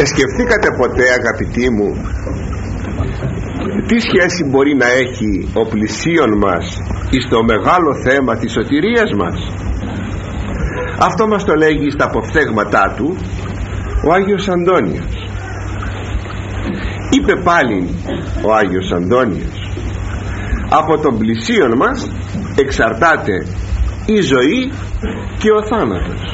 Σκεφτήκατε ποτέ, αγαπητοί μου, τι σχέση μπορεί να έχει ο πλησίον μας στο μεγάλο θέμα της σωτηρίας μας? Αυτό μας το λέγει στα αποφθέγματά του ο Άγιος Αντώνιος. Είπε πάλι ο Άγιος Αντώνιος: από τον πλησίον μας εξαρτάται η ζωή και ο θάνατος.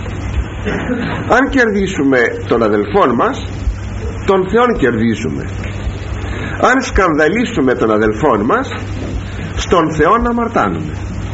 Αν κερδίσουμε τον αδελφόν μας, τον Θεόν κερδίζουμε. Αν σκανδαλίσουμε τον αδελφόν μας, στον Θεόν αμαρτάνουμε.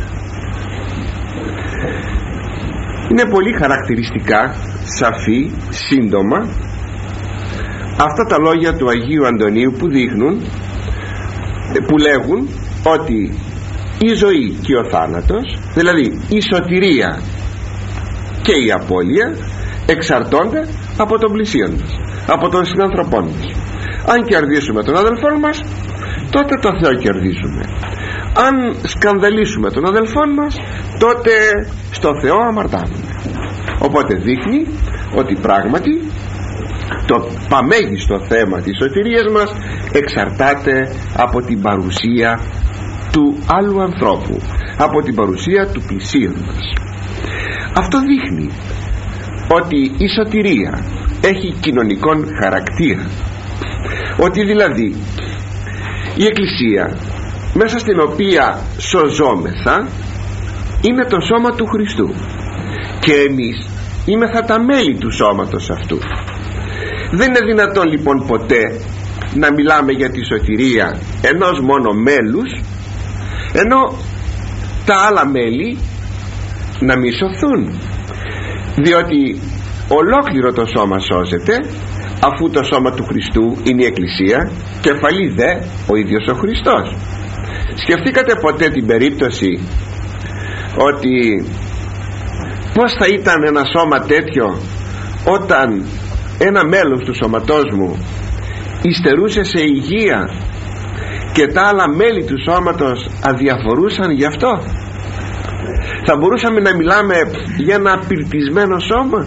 Είναι πολύ χαρακτηριστικά, σαφή, σύντομα αυτά τα λόγια του Αγίου Αντωνίου που δείχνουν, που λέγουν ότι η ζωή και ο θάνατος, δηλαδή η σωτηρία και η απώλεια, εξαρτώνται από τον πλησίον μας, από τον συνανθρωπό μας. Αν κερδίσουμε τον αδελφό μας, τότε το Θεό κερδίζουμε. Αν σκανδαλίσουμε τον αδελφό μας, τότε στο Θεό αμαρτάνουμε. Οπότε δείχνει ότι πράγματι το παμέγιστο θέμα της σωτηρίας μας εξαρτάται από την παρουσία του άλλου ανθρώπου, από την παρουσία του πλησίον μας. Αυτό δείχνει ότι η σωτηρία έχει κοινωνικόν χαρακτήρα, ότι δηλαδή η Εκκλησία, μέσα στην οποία σωζόμεθα, είναι το σώμα του Χριστού και εμείς είμεθα τα μέλη του σώματος αυτού. Δεν είναι δυνατόν λοιπόν ποτέ να μιλάμε για τη σωτηρία ενός μόνο μέλους, ενώ τα άλλα μέλη να μη σωθούν, διότι ολόκληρο το σώμα σώζεται, αφού το σώμα του Χριστού είναι η Εκκλησία, κεφαλή δε ο ίδιος ο Χριστός. Σκεφτήκατε ποτέ την περίπτωση ότι πως θα ήταν ένα σώμα τέτοιο όταν ένα μέλος του σώματός μου υστερούσε σε υγεία και τα άλλα μέλη του σώματος αδιαφορούσαν γι' αυτό? Θα μπορούσαμε να μιλάμε για ένα απειρτισμένο σώμα?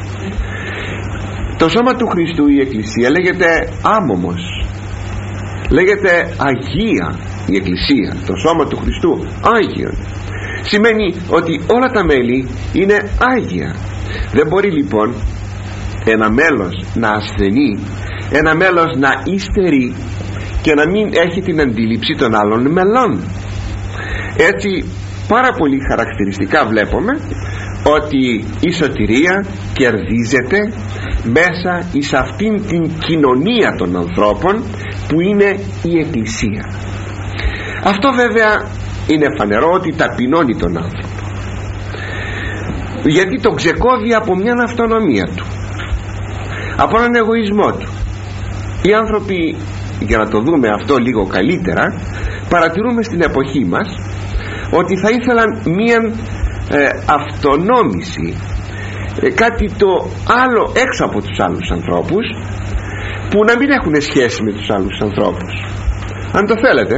Το σώμα του Χριστού, η Εκκλησία, λέγεται άμωμος, λέγεται Αγία. Η Εκκλησία, το σώμα του Χριστού, Άγιον. Σημαίνει ότι όλα τα μέλη είναι Άγια. Δεν μπορεί λοιπόν ένα μέλος να ασθενεί, ένα μέλος να υστερεί και να μην έχει την αντίληψη των άλλων μελών. Έτσι πάρα πολύ χαρακτηριστικά βλέπουμε ότι η σωτηρία κερδίζεται μέσα εις αυτήν την κοινωνία των ανθρώπων που είναι η Εκκλησία. Αυτό βέβαια είναι φανερό ότι ταπεινώνει τον άνθρωπο, γιατί τον ξεκόβει από μια αυτονομία του, από έναν εγωισμό του. Οι άνθρωποι, για να το δούμε αυτό λίγο καλύτερα, παρατηρούμε στην εποχή μας ότι θα ήθελαν μια αυτονόμηση, κάτι το άλλο έξω από τους άλλους ανθρώπους, που να μην έχουν σχέση με τους άλλους ανθρώπους. Αν το θέλετε,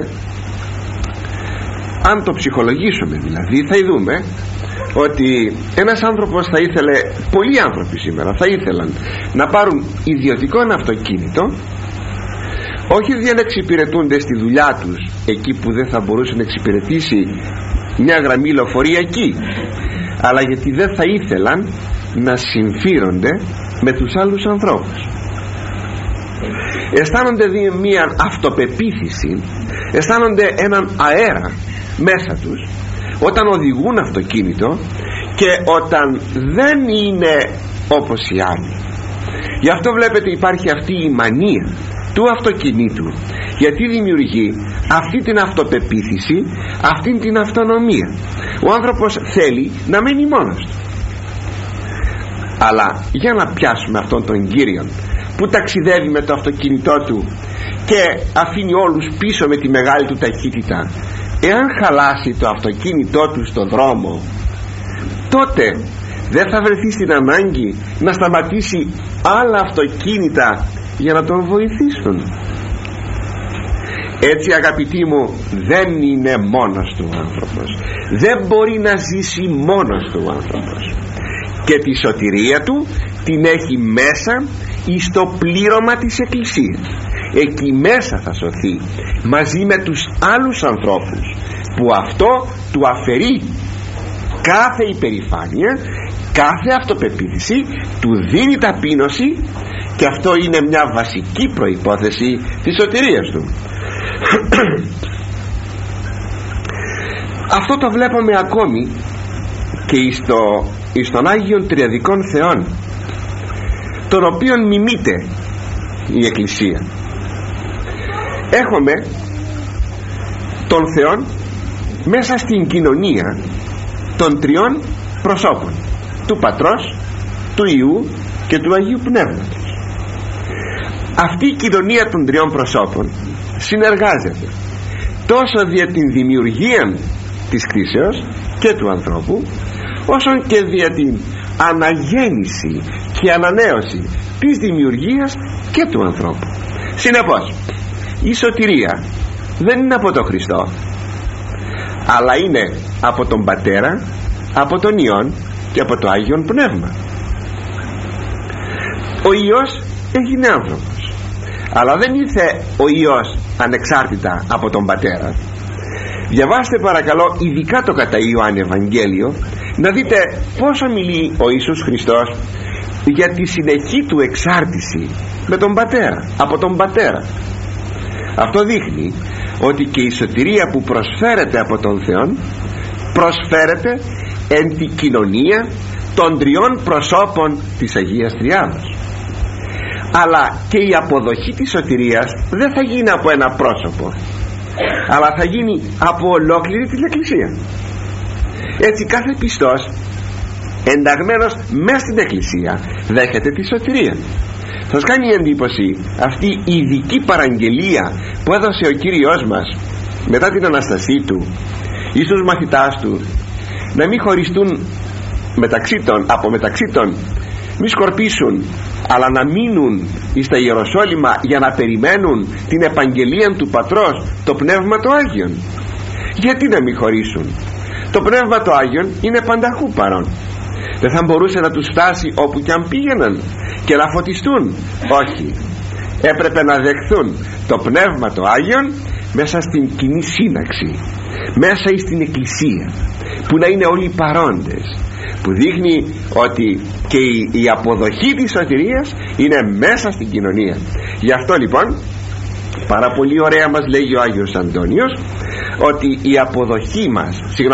αν το ψυχολογήσουμε δηλαδή, θα δούμε ότι ένας άνθρωπος θα ήθελε, πολλοί άνθρωποι σήμερα θα ήθελαν να πάρουν ιδιωτικό αυτοκίνητο, όχι για να εξυπηρετούνται στη δουλειά τους εκεί που δεν θα μπορούσε να εξυπηρετήσει μια γραμμή λεωφορειακή, αλλά γιατί δεν θα ήθελαν να συμφέρονται με τους άλλους ανθρώπους. Αισθάνονται μια αυτοπεποίθηση, αισθάνονται έναν αέρα μέσα τους όταν οδηγούν αυτοκίνητο και όταν δεν είναι όπως οι άλλοι. Γι' αυτό βλέπετε υπάρχει αυτή η μανία του αυτοκινήτου, γιατί δημιουργεί αυτή την αυτοπεποίθηση, αυτή την αυτονομία. Ο άνθρωπος θέλει να μένει μόνος του. Αλλά για να πιάσουμε αυτόν τον Κύριον που ταξιδεύει με το αυτοκίνητό του και αφήνει όλους πίσω με τη μεγάλη του ταχύτητα, εάν χαλάσει το αυτοκίνητό του στον δρόμο, τότε δεν θα βρεθεί στην ανάγκη να σταματήσει άλλα αυτοκίνητα για να τον βοηθήσουν? Έτσι, αγαπητοί μου, δεν είναι μόνος του ο άνθρωπος, δεν μπορεί να ζήσει μόνος του ο άνθρωπος, και τη σωτηρία του την έχει μέσα εις το πλήρωμα της Εκκλησίας. Εκεί μέσα θα σωθεί μαζί με τους άλλους ανθρώπους, που αυτό του αφαιρεί κάθε υπερηφάνεια, κάθε αυτοπεποίθηση, του δίνει ταπείνωση, και αυτό είναι μια βασική προϋπόθεση της σωτηρίας του. Αυτό το βλέπουμε ακόμη και εις των Άγιων Τριαδικών Θεών, τον οποίον μιμείται η Εκκλησία. Έχουμε τον Θεόν μέσα στην κοινωνία των τριών προσώπων, του Πατρός, του Υιού και του Αγίου Πνεύματος. Αυτή η κοινωνία των τριών προσώπων συνεργάζεται τόσο δια την δημιουργία της κτήσεως και του ανθρώπου, όσο και δια την αναγέννηση και ανανέωση της δημιουργίας και του ανθρώπου. Συνεπώς, η σωτηρία δεν είναι από τον Χριστό, αλλά είναι από τον Πατέρα, από τον Υιόν και από το Άγιον Πνεύμα. Ο Υιός έγινε άνθρωπος, αλλά δεν ήρθε ο Υιός ανεξάρτητα από τον Πατέρα. Διαβάστε παρακαλώ ειδικά το κατά Ιωάννη Ευαγγέλιο, να δείτε πόσο μιλεί ο Ιησούς Χριστός για τη συνεχή του εξάρτηση με τον Πατέρα, από τον Πατέρα. Αυτό δείχνει ότι και η σωτηρία που προσφέρεται από τον Θεό προσφέρεται εν τη κοινωνία των τριών προσώπων της Αγίας Τριάδος. Αλλά και η αποδοχή της σωτηρίας δεν θα γίνει από ένα πρόσωπο, αλλά θα γίνει από ολόκληρη την Εκκλησία. Έτσι κάθε πιστός ενταγμένος μέσα στην Εκκλησία δέχεται τη σωτηρία. Σας κάνει εντύπωση αυτή η ειδική παραγγελία που έδωσε ο Κύριος μας μετά την Αναστασή του εις τους μαθητάς του, να μην χωριστούν μεταξύ των μη σκορπίσουν, αλλά να μείνουν στα Ιεροσόλυμα για να περιμένουν την επαγγελία του Πατρός, το Πνεύμα το Άγιον. Γιατί να μην χωρίσουν? Το Πνεύμα το Άγιον είναι πανταχού παρόν. Δεν θα μπορούσε να τους φτάσει όπου κι αν πήγαιναν και να φωτιστούν? Όχι, έπρεπε να δεχθούν το Πνεύμα το Άγιον μέσα στην κοινή σύναξη, μέσα στην Εκκλησία, που να είναι όλοι παρόντες, που δείχνει ότι και η αποδοχή της σωτηρίας είναι μέσα στην κοινωνία. Γι' αυτό λοιπόν πάρα πολύ ωραία μας λέγει ο Άγιος Αντώνιος ότι η αποδοχή μας,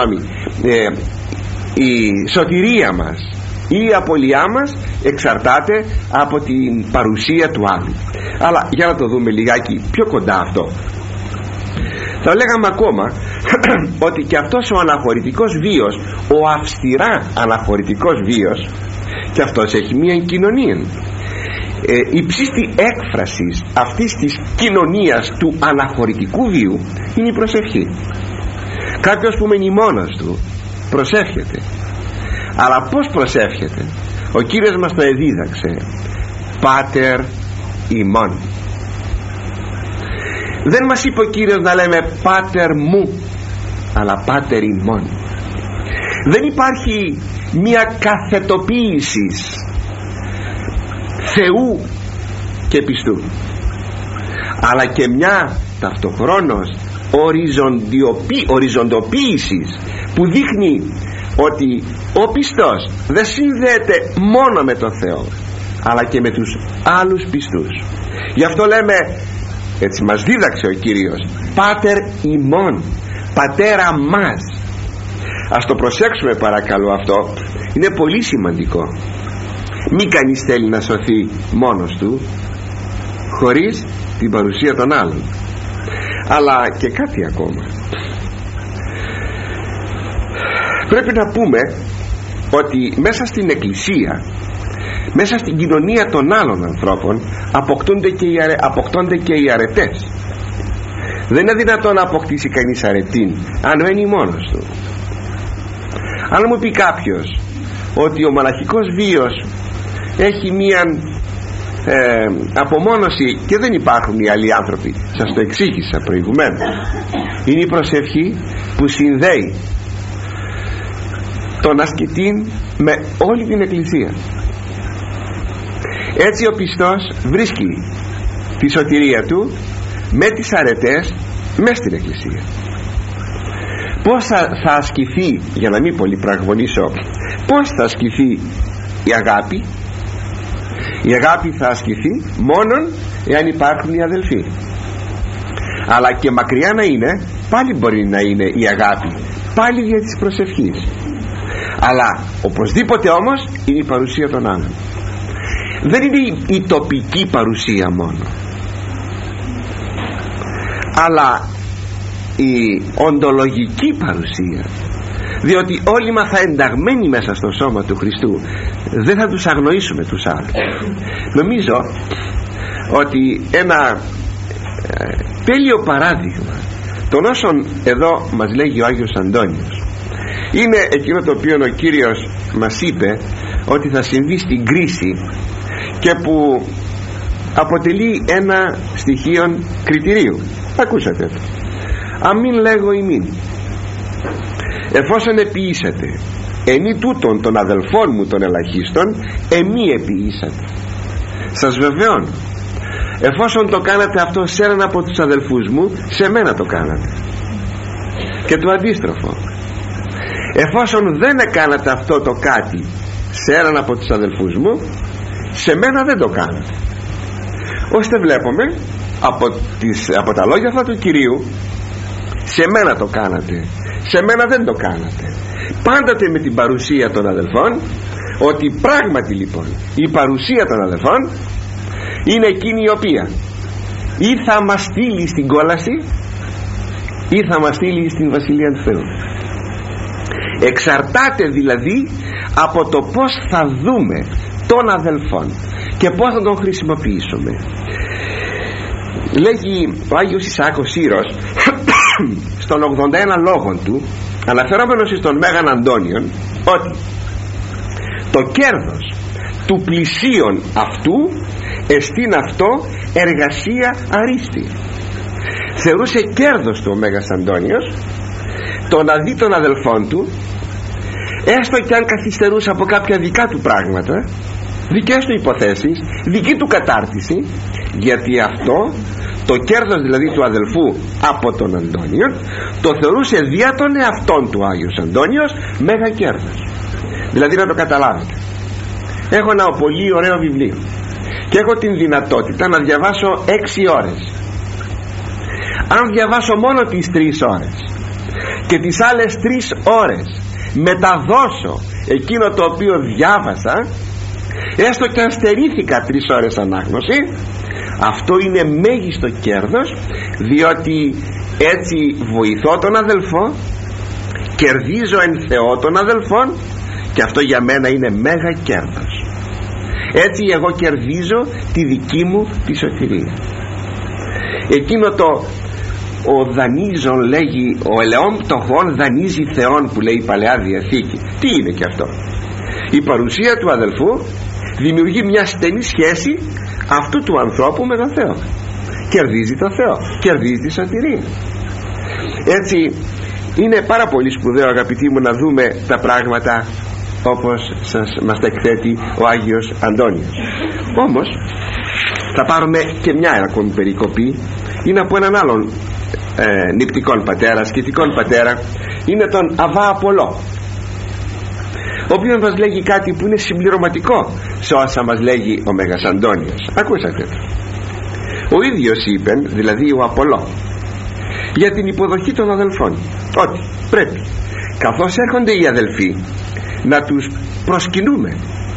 η σωτηρία μας ή η απολειά μας εξαρτάται από την παρουσία του άλλου. Αλλά για να το δούμε λιγάκι πιο κοντά αυτό. Θα λέγαμε ακόμα ότι και αυτός ο αναχωρητικός βίος, ο αυστηρά αναχωρητικός βίος, και αυτός έχει μία κοινωνία. Η ψήστη έκφραση αυτής της κοινωνίας του αναχωρητικού βίου είναι η προσευχή. Κάποιος που μένει μόνος του προσεύχεται, αλλά πως προσεύχεται? Ο Κύριος μας το εδίδαξε: Πάτερ ημών. Δεν μας είπε ο Κύριος να λέμε Πάτερ μου, αλλά Πάτερ ημών. Δεν υπάρχει μια καθετοποίηση Θεού και πιστού, αλλά και μια ταυτοχρόνως οριζοντοποίηση που δείχνει ότι ο πιστός δεν συνδέεται μόνο με τον Θεό, αλλά και με τους άλλους πιστούς. Γι' αυτό λέμε, έτσι μας δίδαξε ο Κύριος, Πάτερ ημών, Πατέρα μας. Ας το προσέξουμε παρακαλώ αυτό, είναι πολύ σημαντικό. Μη κανείς θέλει να σωθεί μόνος του χωρίς την παρουσία των άλλων. Αλλά και κάτι ακόμα, πρέπει να πούμε ότι μέσα στην Εκκλησία, μέσα στην κοινωνία των άλλων ανθρώπων αποκτώνται και οι αρετές. Δεν είναι δυνατόν να αποκτήσει κανείς αρετήν αν μένει μόνος του. Αν μου πει κάποιος ότι ο μοναχικός βίος έχει μία απομόνωση και δεν υπάρχουν οι άλλοι άνθρωποι, σας το εξήγησα προηγουμένως. Είναι η προσευχή που συνδέει τον ασκητή με όλη την Εκκλησία. Έτσι ο πιστός βρίσκει τη σωτηρία του με τις αρετές μες στην Εκκλησία. Πώς θα ασκηθεί, για να μην πολυπραγωνίσω, πώς θα ασκηθεί η αγάπη? Η αγάπη θα ασκηθεί μόνον εάν υπάρχουν οι αδελφοί. Αλλά και μακριά να είναι, πάλι μπορεί να είναι η αγάπη, πάλι δια της προσευχής. Αλλά οπωσδήποτε όμως είναι η παρουσία των άλλων. Δεν είναι η τοπική παρουσία μόνο, αλλά η οντολογική παρουσία, διότι όλοι είμαστε ενταγμένοι μέσα στο σώμα του Χριστού. Δεν θα τους αγνοήσουμε τους άλλους. Νομίζω ότι ένα τέλειο παράδειγμα των όσων εδώ μας λέγει ο Άγιος Αντώνιος είναι εκείνο το οποίο ο Κύριος μας είπε ότι θα συμβεί στην κρίση και που αποτελεί ένα στοιχείο κριτηρίου. Ακούσατε: αμήν λέγω ημίν, εφόσον επιήσατε ενή τούτων των αδελφών μου των ελαχίστων, εμεί επιήσατε. Σας βεβαιώνω, εφόσον το κάνατε αυτό σε έναν από τους αδελφούς μου, σε μένα το κάνατε. Και το αντίστροφο, εφόσον δεν έκανατε αυτό το κάτι σε έναν από τους αδελφούς μου, σε μένα δεν το κάνατε. Ώστε βλέπουμε από τα λόγια αυτά του Κυρίου, σε μένα το κάνατε, σε μένα δεν το κάνατε, πάντοτε με την παρουσία των αδελφών. Ότι πράγματι λοιπόν η παρουσία των αδελφών είναι εκείνη η οποία ή θα μας στείλει στην κόλαση ή θα μας στείλει στην Βασιλεία του Θεού. Εξαρτάται δηλαδή από το πως θα δούμε των αδελφών και πως θα τον χρησιμοποιήσουμε. Λέγει ο Άγιος Ισαάκος Σύρος στον 81 λόγων του, αναφερόμενος στον Μέγαν Αντώνιον, ότι το κέρδος του πλησίον αυτού εστίν αυτό εργασία αρίστη. Θεωρούσε κέρδος του ο Μέγας Αντώνιος το να δει των αδελφών του, έστω και αν καθυστερούσε από κάποια δικά του πράγματα, δικές του υποθέσεις, δική του κατάρτιση, γιατί αυτό το κέρδος δηλαδή του αδελφού από τον Αντώνιο το θεωρούσε δια των εαυτών του Άγιος Αντώνιος μέγα κέρδος. Δηλαδή, να το καταλάβετε, έχω ένα πολύ ωραίο βιβλίο και έχω την δυνατότητα να διαβάσω 6 ώρες. Αν διαβάσω μόνο τις 3 ώρες και τις άλλες 3 ώρες μεταδώσω εκείνο το οποίο διάβασα, έστω και αν στερήθηκα 3 ώρες ανάγνωση, αυτό είναι μέγιστο κέρδος, διότι έτσι βοηθώ τον αδελφό, κερδίζω εν Θεώ τον αδελφόν, και αυτό για μένα είναι μέγα κέρδος. Έτσι εγώ κερδίζω τη δική μου τη σωτηρία. Εκείνο το ο δανείζων, λέγει, ο ελαιόν πτωχών δανείζει Θεόν, που λέει η Παλαιά Διαθήκη. Τι είναι και αυτό? Η παρουσία του αδελφού δημιουργεί μια στενή σχέση αυτού του ανθρώπου με τον Θεό. Κερδίζει τον Θεό, κερδίζει τη σωτηρία. Έτσι είναι πάρα πολύ σπουδαίο, αγαπητοί μου, να δούμε τα πράγματα όπως μας τα εκθέτει ο Άγιος Αντώνιος. Όμως θα πάρουμε και μια ακόμη περικοπή. Είναι από έναν άλλον νηπτικόν πατέρα, σκητικόν πατέρα. Είναι τον Αββά Απολό, ο οποίος μας λέγει κάτι που είναι συμπληρωματικό σε όσα μας λέγει ο Μέγας Αντώνιος. Ακούσατε το. Ο ίδιος είπε, δηλαδή ο Απολό, για την υποδοχή των αδελφών, ότι πρέπει καθώς έρχονται οι αδελφοί να τους προσκυνούμε,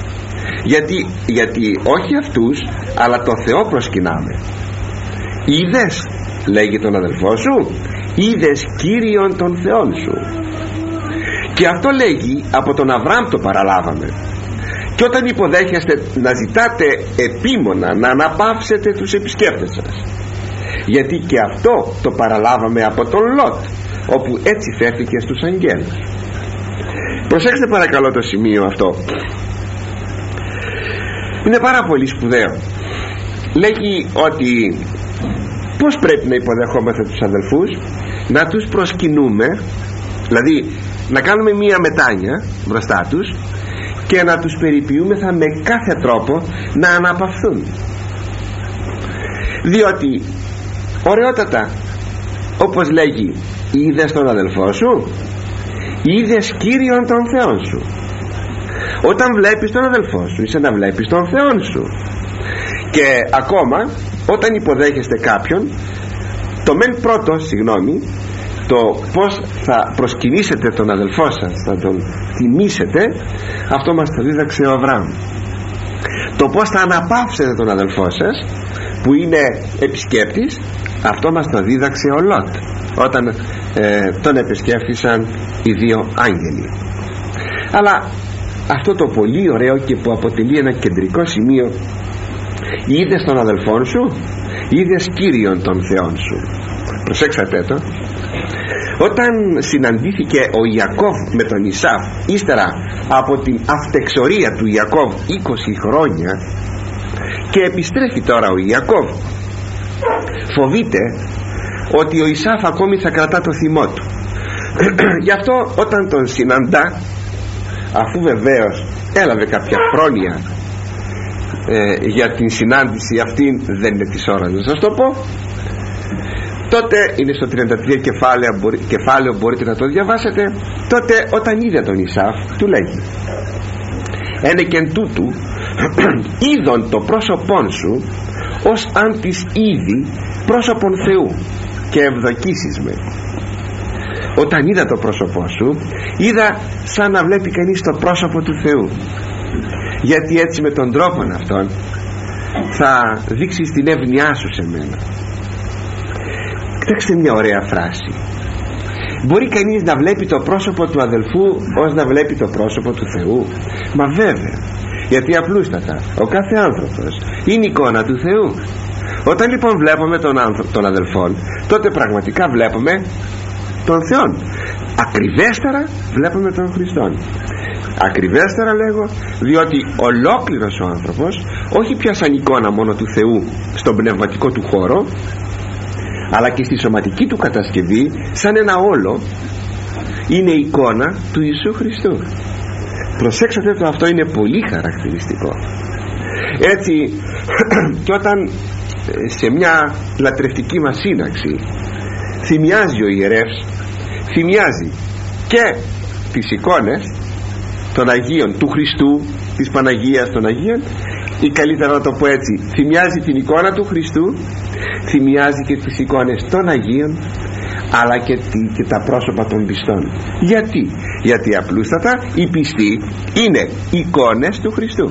γιατί όχι αυτούς αλλά το Θεό προσκυνάμε. Είδες, λέγει τον αδελφό σου, είδες Κύριον των Θεών σου. Και αυτό λέγει από τον Αβραάμ, το παραλάβαμε. Και όταν υποδέχεστε να ζητάτε επίμονα να αναπαύσετε τους επισκέπτες σας, γιατί και αυτό το παραλάβαμε από τον Λότ, όπου έτσι φέρθηκε στους αγγέλους. Προσέξτε παρακαλώ το σημείο αυτό, είναι πάρα πολύ σπουδαίο. Λέγει ότι πως πρέπει να υποδεχόμαστε τους αδελφούς? Να τους προσκυνούμε, δηλαδή να κάνουμε μία μετάνια μπροστά τους και να τους περιποιούμεθα με κάθε τρόπο να αναπαυθούν. Διότι ωραιότατα, όπως λέγει, είδες τον αδελφό σου, είδες Κύριον τον Θεόν σου. Όταν βλέπεις τον αδελφό σου, είσαι να βλέπεις τον Θεόν σου. Και ακόμα όταν υποδέχεστε κάποιον, το μεν πρώτο, το πως θα προσκυνήσετε τον αδελφό σας, θα τον τιμήσετε, αυτό μας το δίδαξε ο Αβραάμ. Το πως θα αναπαύσετε τον αδελφό σας που είναι επισκέπτης, αυτό μας το δίδαξε ο Λότ όταν τον επισκέφθησαν οι δύο άγγελοι. Αλλά αυτό το πολύ ωραίο και που αποτελεί ένα κεντρικό σημείο, είδες τον αδελφόν σου, είδες Κύριον των Θεών σου. Προσέξατε το. Όταν συναντήθηκε ο Ιακώβ με τον Ισάβ, ύστερα από την αυτεξορία του Ιακώβ 20 χρόνια, και επιστρέφει τώρα ο Ιακώβ, φοβείται ότι ο Ισάβ ακόμη θα κρατά το θυμό του. Γι' αυτό όταν τον συναντά, αφού βεβαίως έλαβε κάποια πρόνοια για την συνάντηση αυτήν, δεν είναι της ώρας να σας το πω, τότε είναι στο 33 κεφάλαιο, μπορείτε να το διαβάσετε. Τότε όταν είδε τον Ισάβ, του λέγει: «Ένεκεν τούτου είδον το πρόσωπόν σου ως αν της είδη πρόσωπον Θεού και ευδοκίσεις με». Όταν είδα το πρόσωπό σου, είδα σαν να βλέπει κανείς το πρόσωπο του Θεού, γιατί έτσι με τον τρόπο αυτόν θα δείξεις την εύνοιά σου σε μένα. Κοιτάξτε μια ωραία φράση. Μπορεί κανείς να βλέπει το πρόσωπο του αδελφού ως να βλέπει το πρόσωπο του Θεού? Μα βέβαια, γιατί απλούστατα ο κάθε άνθρωπος είναι εικόνα του Θεού. Όταν λοιπόν βλέπουμε τον αδελφόν, τότε πραγματικά βλέπουμε τον Θεόν. Ακριβέστερα βλέπουμε τον Χριστόν. Ακριβέστερα λέγω, διότι ολόκληρος ο άνθρωπος όχι πια σαν εικόνα μόνο του Θεού στον πνευματικό του χώρο, αλλά και στη σωματική του κατασκευή, σαν ένα όλο, είναι εικόνα του Ιησού Χριστού. Προσέξτε το, αυτό είναι πολύ χαρακτηριστικό. Έτσι και όταν σε μια λατρευτική μας σύναξη θυμιάζει ο ιερεύς, θυμιάζει και τις εικόνες των Αγίων, του Χριστού, της Παναγίας των Αγίων, ή καλύτερα να το πω έτσι, θυμιάζει την εικόνα του Χριστού, θυμιάζει και τις εικόνες των Αγίων, αλλά και τα πρόσωπα των πιστών. Γιατί απλούστατα οι πιστοί είναι εικόνες του Χριστού.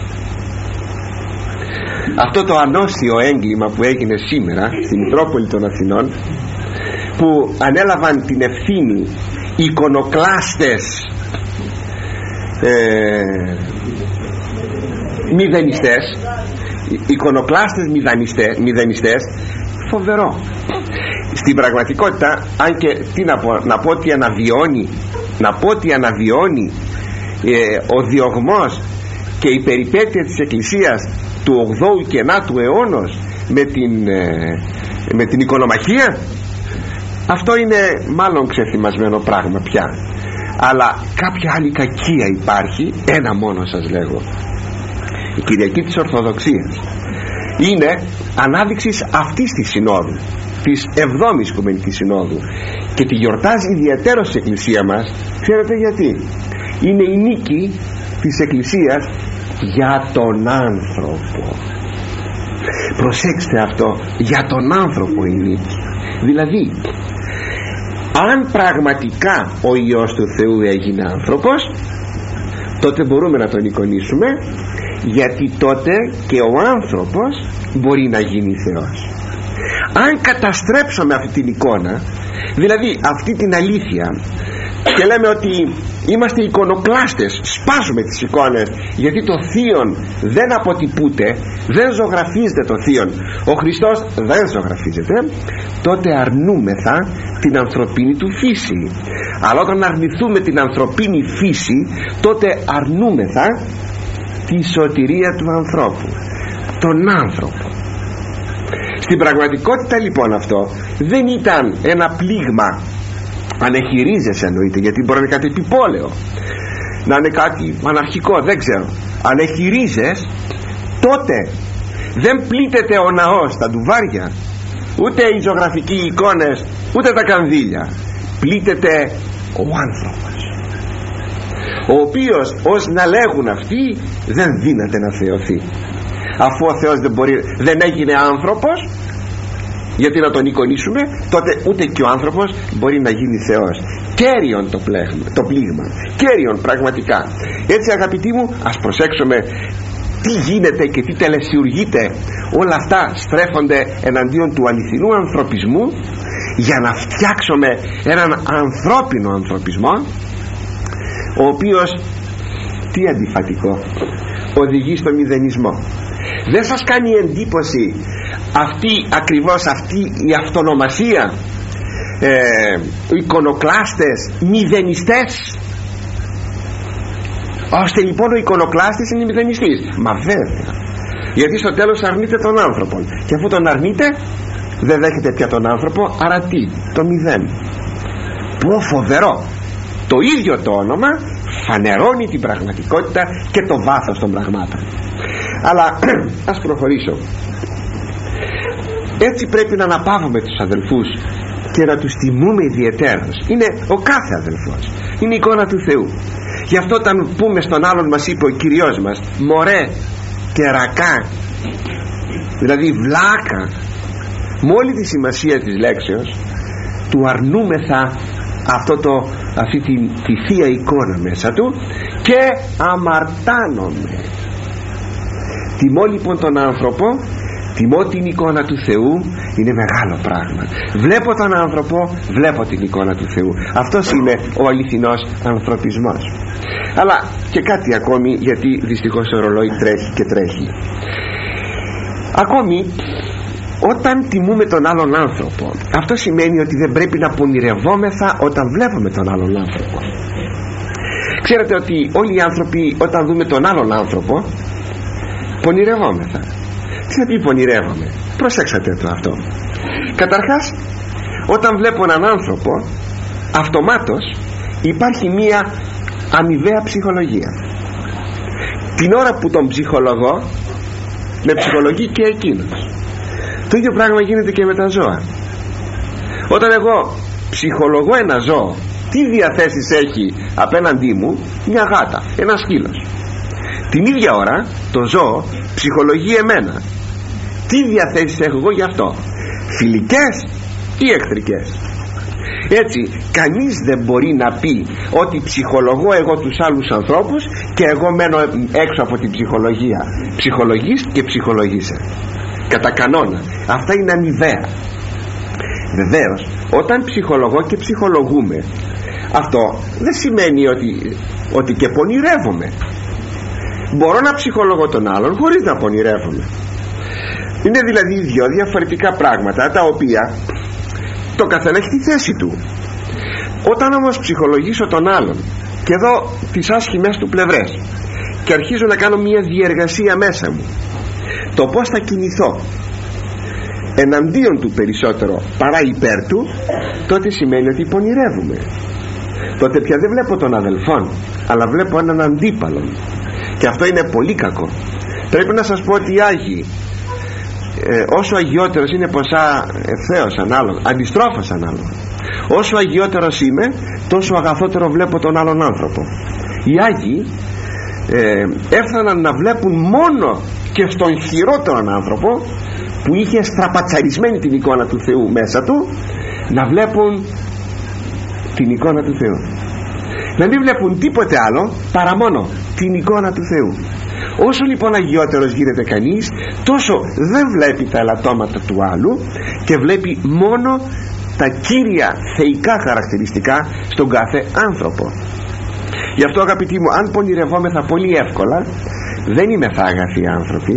Αυτό το ανώσιο έγκλημα που έγινε σήμερα στην Μητρόπολη των Αθηνών, που ανέλαβαν την ευθύνη εικονοκλάστες μηδενιστές, εικονοκλάστες μηδενιστές, φοβερό. Στην πραγματικότητα, αν και τι να πω ότι αναβιώνει ο διωγμός και η περιπέτεια της Εκκλησίας του 8ου και 9ου αιώνος με την οικονομαχία, αυτό είναι μάλλον ξεθυμασμένο πράγμα πια. Αλλά κάποια άλλη κακία υπάρχει, ένα μόνο σας λέγω: η Κυριακή της Ορθοδοξίας είναι ανάδειξης αυτής της συνόδου, της 7ης Οικουμενικής Συνόδου, και τη γιορτάζει ιδιαίτερος η Εκκλησία μας. Ξέρετε γιατί? Είναι η νίκη της Εκκλησίας για τον άνθρωπο. Προσέξτε αυτό, για τον άνθρωπο η νίκη. Δηλαδή, αν πραγματικά ο Υιός του Θεού έγινε άνθρωπος, τότε μπορούμε να τον εικονίσουμε, γιατί τότε και ο άνθρωπος μπορεί να γίνει Θεός. Αν καταστρέψουμε αυτή την εικόνα, δηλαδή αυτή την αλήθεια, και λέμε ότι είμαστε εικονοκλάστες, σπάζουμε τις εικόνες, γιατί το Θείον δεν αποτυπούται, δεν ζωγραφίζεται το Θείον, ο Χριστός δεν ζωγραφίζεται, τότε αρνούμεθα την ανθρωπίνη του φύση. Αλλά όταν αρνηθούμε την ανθρωπίνη φύση, τότε αρνούμεθα τη σωτηρία του ανθρώπου, τον άνθρωπο. Στην πραγματικότητα λοιπόν αυτό δεν ήταν ένα πλήγμα, αν έχει ρίζες εννοείται, γιατί μπορεί να είναι κάτι επιπόλαιο. να είναι κάτι αναρχικό, δεν ξέρω. Αν έχει ρίζες, τότε δεν πλήττεται ο ναός, τα ντουβάρια, ούτε οι ζωγραφικοί εικόνες, ούτε τα κανδύλια. Πλήττεται ο άνθρωπος, ο οποίος, ως να λέγουν αυτοί, δεν δύναται να θεωθεί. Αφού ο Θεός δεν έγινε άνθρωπος, γιατί να τον εικονίσουμε, τότε ούτε και ο άνθρωπος μπορεί να γίνει Θεός. Κέριον το πλήγμα, κέριον πραγματικά. Έτσι, αγαπητοί μου, ας προσέξουμε τι γίνεται και τι τελεσιουργείται. Όλα αυτά στρέφονται εναντίον του αληθινού ανθρωπισμού, για να φτιάξουμε έναν ανθρώπινο ανθρωπισμό, ο οποίος, τι αντιφατικό, οδηγεί στο μηδενισμό. Δεν σας κάνει εντύπωση ακριβώς αυτή η αυτονομασία, εικονοκλάστες, μηδενιστές? Ώστε λοιπόν ο εικονοκλάστης είναι μηδενιστής. Μα βέβαια, γιατί στο τέλος αρνείται τον άνθρωπο, και αφού τον αρνείται, δεν δέχεται πια τον άνθρωπο, άρα τι? Το μηδέν. Πω φοβερό! Το ίδιο το όνομα φανερώνει την πραγματικότητα και το βάθος των πραγμάτων. Αλλά ας προχωρήσω. Έτσι πρέπει να αναπαύουμε τους αδελφούς και να τους τιμούμε ιδιαιτέρως. Είναι ο κάθε αδελφός, είναι η εικόνα του Θεού. Γι' αυτό όταν πούμε στον άλλον, μας είπε ο Κυριός μας, μωρέ και ρακά, δηλαδή βλάκα, με όλη τη σημασία της λέξεως, του αρνούμεθα αυτή τη θεία εικόνα μέσα του και αμαρτάνομαι. Τιμώ λοιπόν τον άνθρωπο, τιμώ την εικόνα του Θεού, είναι μεγάλο πράγμα. Βλέπω τον άνθρωπο, βλέπω την εικόνα του Θεού. Αυτός είναι ο αληθινός ανθρωπισμός. Αλλά και κάτι ακόμη, γιατί δυστυχώς το ρολόι τρέχει και τρέχει. Ακόμη, όταν τιμούμε τον άλλον άνθρωπο, αυτό σημαίνει ότι δεν πρέπει να πονηρευόμεθα όταν βλέπουμε τον άλλον άνθρωπο. Ξέρετε ότι όλοι οι άνθρωποι, όταν δούμε τον άλλον άνθρωπο, πονηρευόμεθα. Τι θα πει πονηρεύομαι? Προσέξατε το αυτό. Καταρχάς, όταν βλέπω έναν άνθρωπο, αυτομάτως υπάρχει μία αμοιβαία ψυχολογία. Την ώρα που τον ψυχολογώ, με ψυχολογεί και εκείνος. Το ίδιο πράγμα γίνεται και με τα ζώα. Όταν εγώ ψυχολογώ ένα ζώο, τι διαθέσεις έχει απέναντί μου? Μια γάτα, ένα σκύλος. Την ίδια ώρα το ζώο ψυχολογεί εμένα. Τι διαθέσεις έχω εγώ γι' αυτό? Φιλικές ή εχθρικές? Έτσι, κανείς δεν μπορεί να πει ότι ψυχολογώ εγώ τους άλλους ανθρώπους και εγώ μένω έξω από την ψυχολογία. Ψυχολογείς και ψυχολογείσαι. Κατά κανόνα. Αυτά είναι αμοιβαία. Βεβαίως, όταν ψυχολογώ και ψυχολογούμε, αυτό δεν σημαίνει ότι και πονηρεύομαι. Μπορώ να ψυχολογώ τον άλλον χωρίς να πονηρεύομαι. Είναι δηλαδή δύο διαφορετικά πράγματα, τα οποία το καθένα έχει τη θέση του. Όταν όμως ψυχολογήσω τον άλλον και δω τις άσχημες του πλευρές και αρχίζω να κάνω μια διεργασία μέσα μου, το πως θα κινηθώ εναντίον του περισσότερο παρά υπέρ του, τότε σημαίνει ότι πονηρεύουμε. Τότε πια δεν βλέπω τον αδελφόν, αλλά βλέπω έναν αντίπαλον, και αυτό είναι πολύ κακό. Πρέπει να σας πω ότι οι Άγιοι, όσο αγιότερος είναι ποσά ευθέως ανάλογα, αντιστρόφως ανάλογα, όσο αγιότερος είμαι, τόσο αγαθότερο βλέπω τον άλλον άνθρωπο. Οι Άγιοι έφταναν να βλέπουν μόνο και στον χειρότερον άνθρωπο, που είχε στραπατσαρισμένη την εικόνα του Θεού μέσα του, να βλέπουν την εικόνα του Θεού. Να μην βλέπουν τίποτε άλλο παρά μόνο την εικόνα του Θεού. Όσο λοιπόν αγιότερος γίνεται κανείς, τόσο δεν βλέπει τα ελαττώματα του άλλου και βλέπει μόνο τα κύρια θεϊκά χαρακτηριστικά στον κάθε άνθρωπο. Γι' αυτό, αγαπητοί μου, αν πονηρευόμεθα πολύ εύκολα, δεν είμεθα αγαθοί άνθρωποι.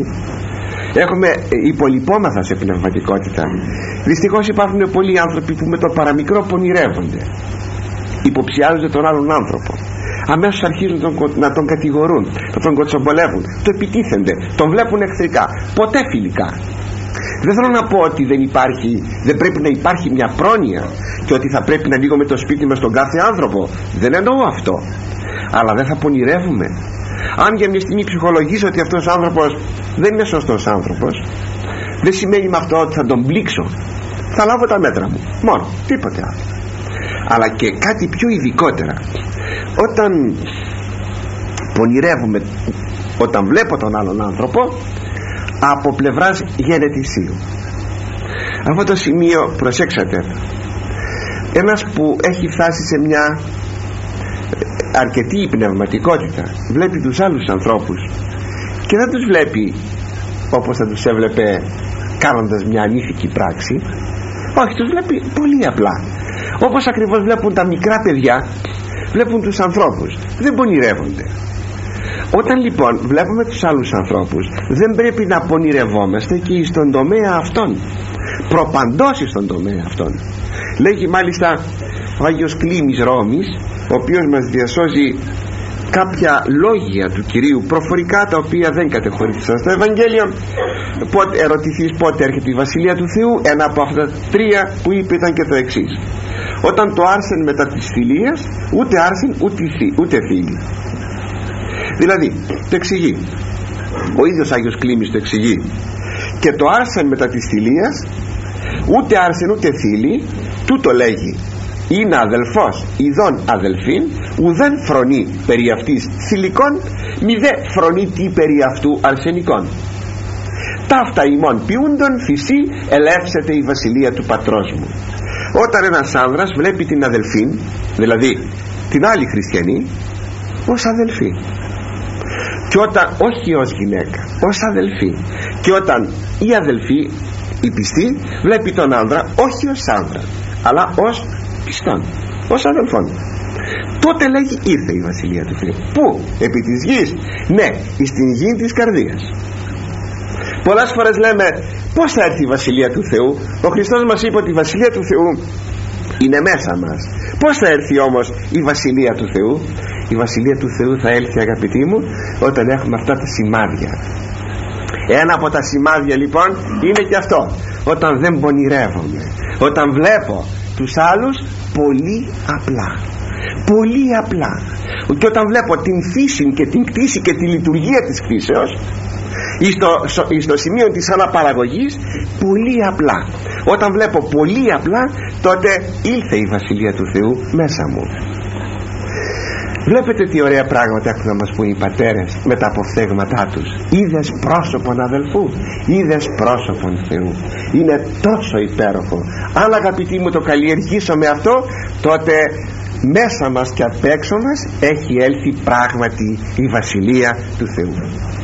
Υπολοιπόμεθα σε πνευματικότητα. Δυστυχώς υπάρχουν πολλοί άνθρωποι που με το παραμικρό πονηρεύονται, υποψιάζονται τον άλλον άνθρωπο, αμέσως αρχίζουν να τον κατηγορούν, να τον κοτσομπολεύουν, το επιτίθενται, τον βλέπουν εχθρικά, ποτέ φιλικά. Δεν θέλω να πω ότι δεν πρέπει να υπάρχει μια πρόνοια και ότι θα πρέπει να ανοίγουμε το σπίτι μας στον κάθε άνθρωπο. Δεν εννοώ αυτό. αλλά δεν θα πονηρεύουμε? Αν για μια στιγμή ψυχολογήσω ότι αυτός ο άνθρωπος δεν είναι σωστός άνθρωπος, δεν σημαίνει με αυτό ότι θα τον πλήξω. Θα λάβω τα μέτρα μου, μόνο, τίποτε άλλο. Αλλά και κάτι πιο ειδικότερα, όταν πονηρεύουμε, όταν βλέπω τον άλλον άνθρωπο από πλευράς γενετησίου. Αυτό το σημείο προσέξατε. Ένας που έχει φτάσει σε μια αρκετή πνευματικότητα βλέπει τους άλλους ανθρώπους και δεν τους βλέπει όπως θα τους έβλεπε κάνοντας μια ανήθικη πράξη. Όχι, τους βλέπει πολύ απλά, όπως ακριβώς βλέπουν τα μικρά παιδιά, βλέπουν τους ανθρώπους, δεν πονηρεύονται. Όταν λοιπόν βλέπουμε τους άλλους ανθρώπους, δεν πρέπει να πονηρευόμαστε και στον τομέα αυτόν, προπαντός στον τομέα αυτόν. Λέγει μάλιστα ο Άγιος Κλήμης Ρώμης, ο οποίος μας διασώζει κάποια λόγια του Κυρίου προφορικά, τα οποία δεν κατεχωρήθησαν στο Ευαγγέλιο. Ερωτηθείς πότε έρχεται η Βασιλεία του Θεού, ένα από αυτά τα τρία που είπε ήταν και το εξής: όταν το άρσεν μετά της θηλείας, ούτε άρσεν ούτε θήλη. Δηλαδή το εξηγεί ο ίδιος Άγιος Κλήμης, το εξηγεί: και το άρσεν μετά της θηλείας, ούτε άρσεν ούτε θήλη, τούτο λέγει: είναι αδελφός ειδών αδελφήν, ουδέν φρονεί περί αυτής θηλυκών, μη δε φρονεί τι περί αυτού αρσενικών. Ταύτα ημών ποιούντον φυσί ελεύσεται η βασιλεία του πατρός μου. Όταν ένας άνδρας βλέπει την αδελφήν, δηλαδή την άλλη χριστιανή, ως αδελφή, και όταν, όχι ως γυναίκα, ως αδελφή, και όταν η αδελφή, η πιστή, βλέπει τον άνδρα όχι ως άνδρα, αλλά ως πιστόν, ως αδελφόν, τότε λέγει ήρθε η Βασιλεία του Θεού. Πού? Επί της γης? Ναι, στην γη της καρδίας. Πολλές φορές λέμε πώς θα έρθει η Βασιλεία του Θεού? Ο Χριστός μας είπε ότι η Βασιλεία του Θεού είναι μέσα μας. Πώς θα έρθει όμως η Βασιλεία του Θεού? Η Βασιλεία του Θεού θα έλθει, αγαπητοί μου, όταν έχουμε αυτά τα σημάδια. Ένα από τα σημάδια λοιπόν είναι και αυτό, όταν δεν πονηρεύομαι, όταν βλέπω τους άλλους πολύ απλά, πολύ απλά, και όταν βλέπω την φύση και την κτήση και τη λειτουργία της κτήσεως στο σημείο της αναπαραγωγής, πολύ απλά. Όταν βλέπω πολύ απλά, τότε ήλθε η Βασιλεία του Θεού μέσα μου. Βλέπετε τι ωραία πράγματα έχουν να μας πούν οι πατέρες με τα αποφθέγματά τους. Είδες πρόσωπον αδελφού, είδες πρόσωπον Θεού. Είναι τόσο υπέροχο. Αν, αγαπητοί μου, το καλλιεργήσουμε αυτό, τότε μέσα μας και απ' έξω μας έχει έλθει πράγματι η Βασιλεία του Θεού.